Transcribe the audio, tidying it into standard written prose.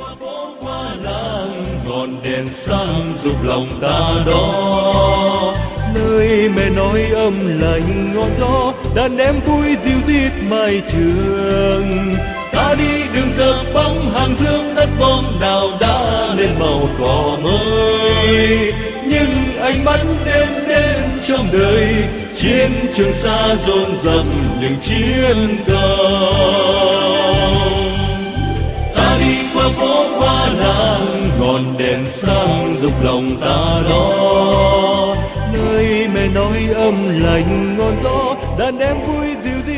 phố qua làng, ngọn đèn sáng giúp lòng ta đó. Nơi mẹ nói âm lành ngọn gió, đàn em vui dịu rít mai trường. Ta đi đường dợp bóng hàng thương, đất bom đào đã lên màu cỏ mới. Nhưng ánh mắt đêm đêm trong đời, chiến trường xa dồn dập những chiến công. Ta đi qua phố qua làng, ngọn đèn sáng giúp lòng ta đó. Nơi mẹ nói âm lành ngọn gió, đàn em vui dịu